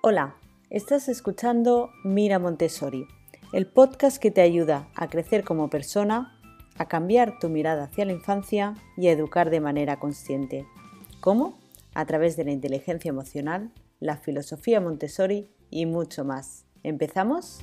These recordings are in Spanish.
Hola, estás escuchando Mira Montessori, el podcast que te ayuda a crecer como persona, a cambiar tu mirada hacia la infancia y a educar de manera consciente. ¿Cómo? A través de la inteligencia emocional, la filosofía Montessori y mucho más. ¿Empezamos?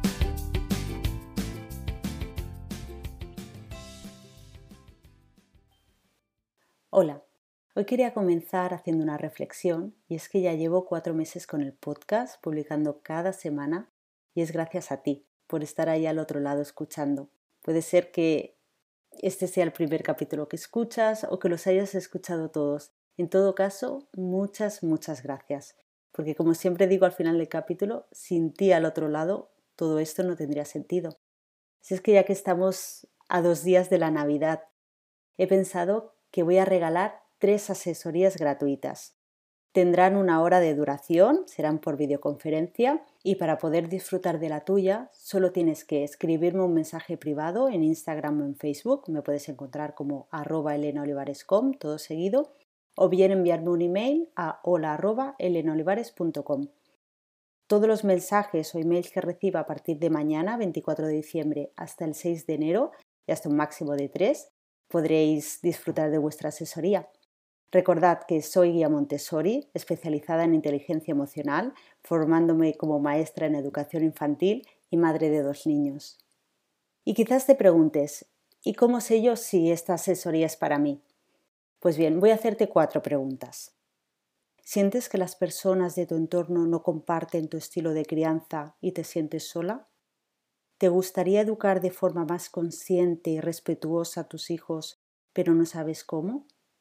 Hola, hoy quería comenzar haciendo una reflexión y es que ya llevo 4 meses con el podcast publicando cada semana y es gracias a ti por estar ahí al otro lado escuchando. Puede ser que este sea el primer capítulo que escuchas o que los hayas escuchado todos. En todo caso, muchas gracias. Porque como siempre digo al final del capítulo, sin ti al otro lado, todo esto no tendría sentido. Si es que ya que estamos a 2 días de la Navidad, he pensado que voy a regalar 3 asesorías gratuitas. Tendrán 1 hora de duración, serán por videoconferencia y para poder disfrutar de la tuya solo tienes que escribirme un mensaje privado en Instagram o en Facebook, me puedes encontrar como @elenaolivares.com, todo seguido, o bien enviarme un email a hola@elenaolivares.com. Todos los mensajes o emails que reciba a partir de mañana, 24 de diciembre, hasta el 6 de enero y hasta un máximo de 3, podréis disfrutar de vuestra asesoría. Recordad que soy guía Montessori, especializada en inteligencia emocional, formándome como maestra en educación infantil y madre de 2 niños. Y quizás te preguntes, ¿y cómo sé yo si esta asesoría es para mí? Pues bien, voy a hacerte 4 preguntas. ¿Sientes que las personas de tu entorno no comparten tu estilo de crianza y te sientes sola? ¿Te gustaría educar de forma más consciente y respetuosa a tus hijos, pero no sabes cómo?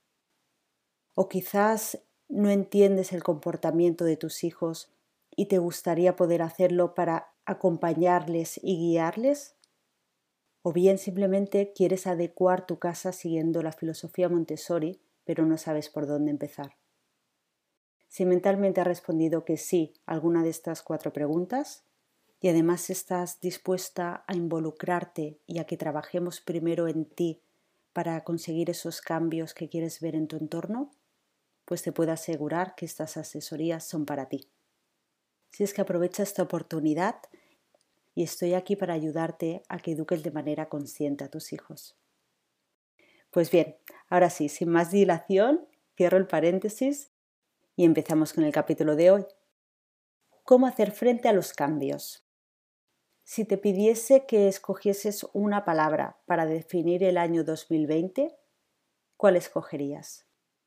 O quizás no entiendes el comportamiento de tus hijos y te gustaría poder hacerlo para acompañarles y guiarles. O bien simplemente quieres adecuar tu casa siguiendo la filosofía Montessori, pero no sabes por dónde empezar. Si mentalmente has respondido que sí a alguna de estas 4 preguntas y además estás dispuesta a involucrarte y a que trabajemos primero en ti para conseguir esos cambios que quieres ver en tu entorno, pues te puedo asegurar que estas asesorías son para ti. Si es que aprovecha esta oportunidad y estoy aquí para ayudarte a que eduques de manera consciente a tus hijos. Pues bien, ahora sí, sin más dilación, cierro el paréntesis y empezamos con el capítulo de hoy. ¿Cómo hacer frente a los cambios? Si te pidiese que escogieses una palabra para definir el año 2020, ¿cuál escogerías?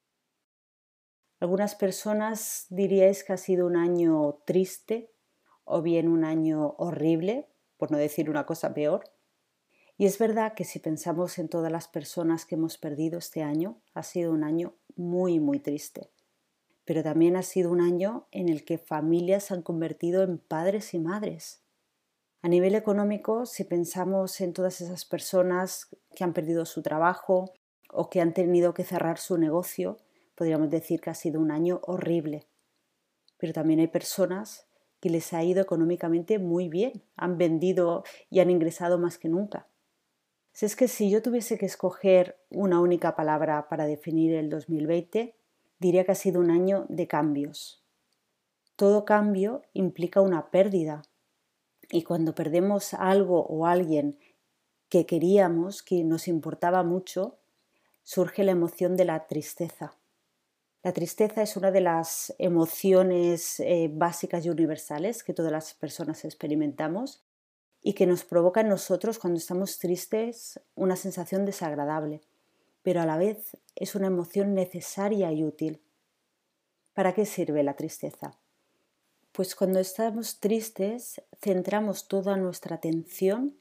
Algunas personas diríais que ha sido un año triste o bien un año horrible, por no decir una cosa peor. Y es verdad que si pensamos en todas las personas que hemos perdido este año, ha sido un año muy triste. Pero también ha sido un año en el que familias se han convertido en padres y madres. A nivel económico, si pensamos en todas esas personas que han perdido su trabajo o que han tenido que cerrar su negocio, podríamos decir que ha sido un año horrible. Pero también hay personas que les ha ido económicamente muy bien, han vendido y han ingresado más que nunca. Si es que si yo tuviese que escoger una única palabra para definir el 2020, diría que ha sido un año de cambios. Todo cambio implica una pérdida. Y cuando perdemos algo o alguien que queríamos, que nos importaba mucho, surge la emoción de la tristeza. La tristeza es una de las emociones básicas y universales que todas las personas experimentamos y que nos provoca en nosotros cuando estamos tristes una sensación desagradable, pero a la vez es una emoción necesaria y útil. ¿Para qué sirve la tristeza? Pues cuando estamos tristes centramos toda nuestra atención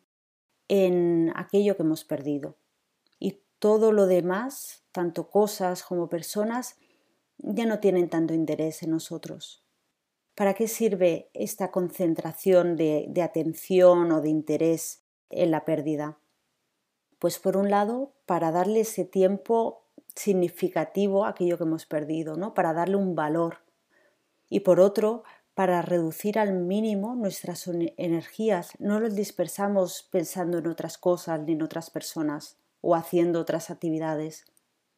en aquello que hemos perdido y todo lo demás, tanto cosas como personas, ya no tienen tanto interés en nosotros. ¿Para qué sirve esta concentración de atención o de interés en la pérdida? Pues por un lado, para darle ese tiempo significativo a aquello que hemos perdido, ¿no? Para darle un valor. Y por otro, para reducir al mínimo nuestras energías. No las dispersamos pensando en otras cosas ni en otras personas o haciendo otras actividades.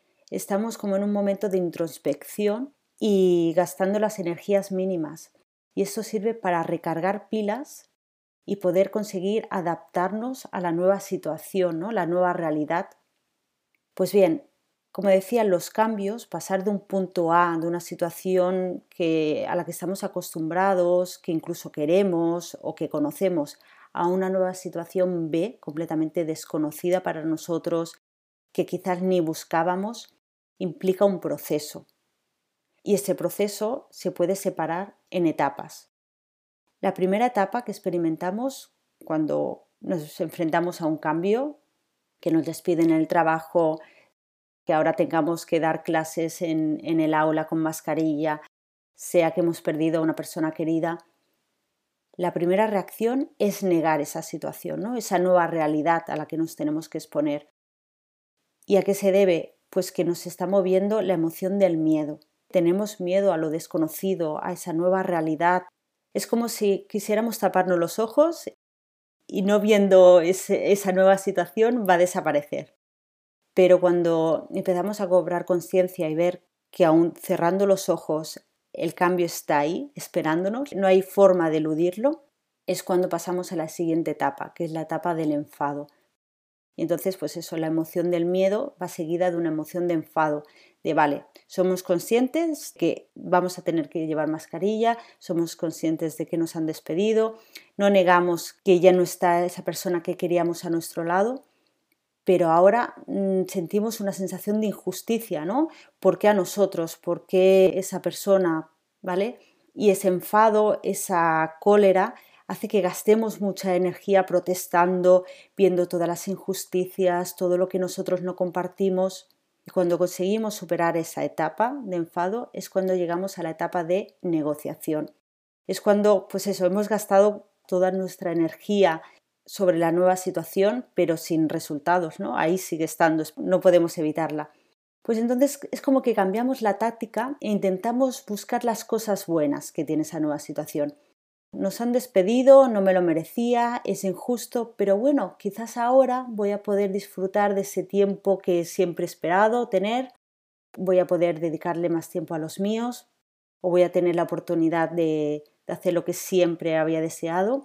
Estamos como en un momento de introspección y gastando las energías mínimas. y esto sirve para recargar pilas y poder conseguir adaptarnos a la nueva situación, ¿no? La nueva realidad. Pues bien, como decía, los cambios, pasar de un punto A, de una situación a la que estamos acostumbrados, que incluso queremos o que conocemos, a una nueva situación B, completamente desconocida para nosotros, que quizás ni buscábamos, implica un proceso. Y ese proceso se puede separar en etapas. La primera etapa que experimentamos cuando nos enfrentamos a un cambio, que nos despiden en el trabajo, que ahora tengamos que dar clases en el aula con mascarilla, sea que hemos perdido a una persona querida, la primera reacción es negar esa situación, ¿no? Esa nueva realidad a la que nos tenemos que exponer. ¿Y a qué se debe? Pues que nos está moviendo la emoción del miedo. Tenemos miedo a lo desconocido, a esa nueva realidad. Es como si quisiéramos taparnos los ojos y no viendo esa nueva situación va a desaparecer. Pero cuando empezamos a cobrar conciencia y ver que aún cerrando los ojos el cambio está ahí, esperándonos, no hay forma de eludirlo, es cuando pasamos a la siguiente etapa, que es la etapa del enfado. Y entonces, pues eso, la emoción del miedo va seguida de una emoción de enfado, de vale, somos conscientes que vamos a tener que llevar mascarilla, somos conscientes de que nos han despedido, no negamos que ya no está esa persona que queríamos a nuestro lado, pero ahora sentimos una sensación de injusticia, ¿no? ¿Por qué a nosotros? ¿Por qué esa persona? ¿Vale? Y ese enfado, esa cólera, hace que gastemos mucha energía protestando, viendo todas las injusticias, todo lo que nosotros no compartimos. Y cuando conseguimos superar esa etapa de enfado, es cuando llegamos a la etapa de negociación. Es cuando, pues eso, hemos gastado toda nuestra energía sobre la nueva situación, pero sin resultados, ¿no? Ahí sigue estando, no podemos evitarla. Pues entonces es como que cambiamos la táctica e intentamos buscar las cosas buenas que tiene esa nueva situación. Nos han despedido, no me lo merecía, es injusto, pero bueno, quizás ahora voy a poder disfrutar de ese tiempo que siempre he esperado tener, voy a poder dedicarle más tiempo a los míos, o voy a tener la oportunidad de hacer lo que siempre había deseado.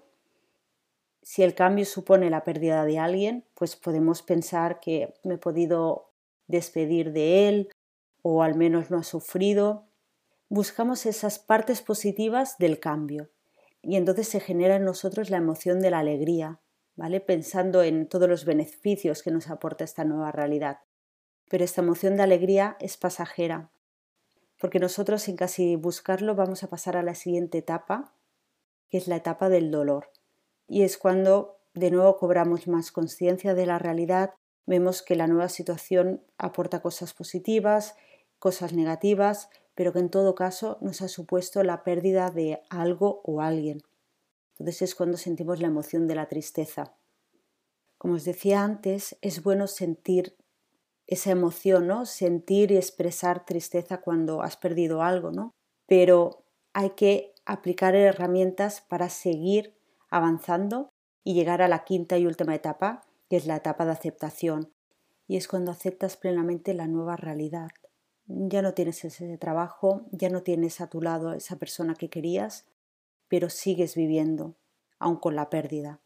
Si el cambio supone la pérdida de alguien, pues podemos pensar que me he podido despedir de él o al menos no ha sufrido. Buscamos esas partes positivas del cambio y entonces se genera en nosotros la emoción de la alegría, ¿vale? Pensando en todos los beneficios que nos aporta esta nueva realidad. Pero esta emoción de alegría es pasajera, porque nosotros sin casi buscarlo vamos a pasar a la siguiente etapa, que es la etapa del dolor. Y es cuando de nuevo cobramos más conciencia de la realidad, vemos que la nueva situación aporta cosas positivas, cosas negativas, pero que en todo caso nos ha supuesto la pérdida de algo o alguien. Entonces es cuando sentimos la emoción de la tristeza. Como os decía antes, es bueno sentir esa emoción, ¿no? Sentir y expresar tristeza cuando has perdido algo, ¿no? Pero hay que aplicar herramientas para seguir avanzando y llegar a la quinta y última etapa, que es la etapa de aceptación. Y es cuando aceptas plenamente la nueva realidad. Ya no tienes ese trabajo, ya no tienes a tu lado a esa persona que querías, pero sigues viviendo, aun con la pérdida.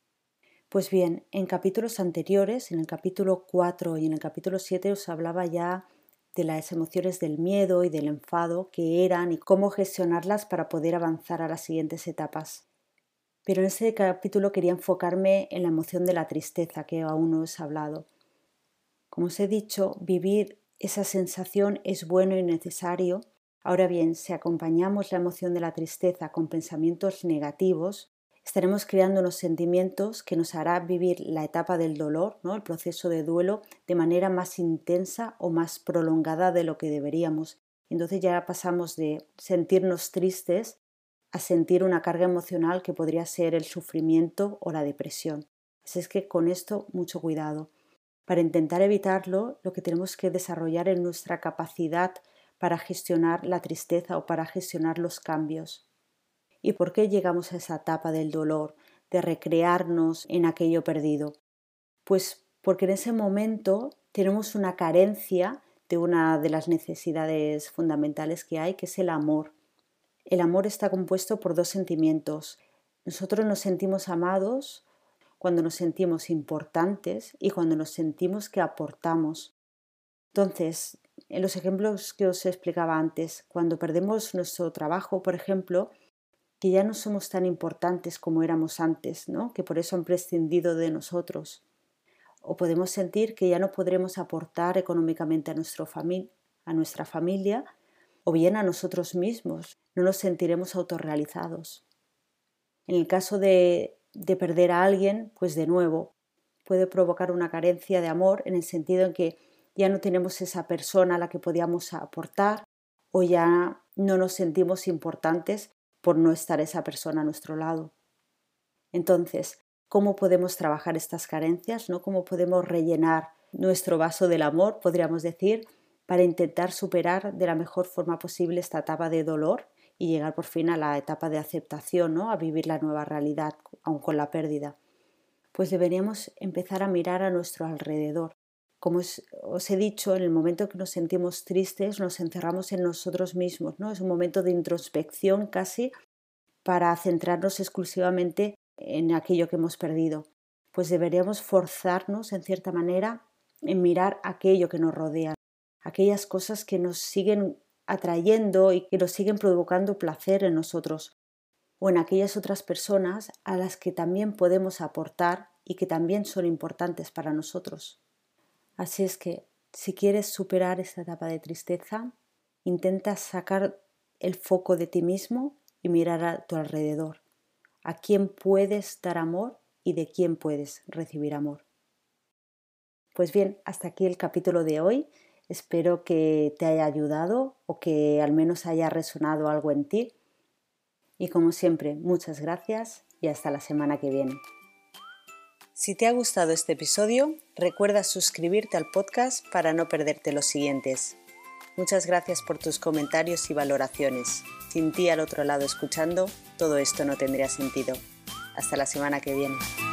Pues bien, en capítulos anteriores, en el capítulo 4 y en el capítulo 7 os hablaba ya de las emociones del miedo y del enfado, que eran y cómo gestionarlas para poder avanzar a las siguientes etapas. Pero en este capítulo quería enfocarme en la emoción de la tristeza, que aún no os he hablado. Como os he dicho, vivir esa sensación es bueno y necesario. Ahora bien, si acompañamos la emoción de la tristeza con pensamientos negativos, estaremos creando unos sentimientos que nos hará vivir la etapa del dolor, ¿no? El proceso de duelo, de manera más intensa o más prolongada de lo que deberíamos. Entonces ya pasamos de sentirnos tristes a sentir una carga emocional que podría ser el sufrimiento o la depresión. Así es que con esto mucho cuidado. Para intentar evitarlo, lo que tenemos que desarrollar es nuestra capacidad para gestionar la tristeza o para gestionar los cambios. ¿Y por qué llegamos a esa etapa del dolor, de recrearnos en aquello perdido? Pues porque en ese momento tenemos una carencia de una de las necesidades fundamentales que hay, que es el amor. El amor está compuesto por dos sentimientos. Nosotros nos sentimos amados cuando nos sentimos importantes y cuando nos sentimos que aportamos. Entonces, en los ejemplos que os explicaba antes, cuando perdemos nuestro trabajo, por ejemplo, que ya no somos tan importantes como éramos antes, ¿no? Que por eso han prescindido de nosotros. O podemos sentir que ya no podremos aportar económicamente a nuestra familia o bien a nosotros mismos. No nos sentiremos autorrealizados. En el caso de perder a alguien, pues de nuevo puede provocar una carencia de amor en el sentido en que ya no tenemos esa persona a la que podíamos aportar o ya no nos sentimos importantes por no estar esa persona a nuestro lado. Entonces, ¿cómo podemos trabajar estas carencias, ¿no? ¿Cómo podemos rellenar nuestro vaso del amor, podríamos decir, para intentar superar de la mejor forma posible esta etapa de dolor y llegar por fin a la etapa de aceptación, ¿no? A vivir la nueva realidad, aun con la pérdida? Pues deberíamos empezar a mirar a nuestro alrededor. Como os he dicho, en el momento que nos sentimos tristes nos encerramos en nosotros mismos, ¿no? Es un momento de introspección casi para centrarnos exclusivamente en aquello que hemos perdido. Pues deberíamos forzarnos, en cierta manera, en mirar aquello que nos rodea, aquellas cosas que nos siguen atrayendo y que nos siguen provocando placer en nosotros, o en aquellas otras personas a las que también podemos aportar y que también son importantes para nosotros. Así es que, si quieres superar esta etapa de tristeza, intenta sacar el foco de ti mismo y mirar a tu alrededor. ¿A quién puedes dar amor y de quién puedes recibir amor? Pues bien, hasta aquí el capítulo de hoy. Espero que te haya ayudado o que al menos haya resonado algo en ti. Y como siempre, muchas gracias y hasta la semana que viene. Si te ha gustado este episodio, recuerda suscribirte al podcast para no perderte los siguientes. Muchas gracias por tus comentarios y valoraciones. Sin ti al otro lado escuchando, todo esto no tendría sentido. Hasta la semana que viene.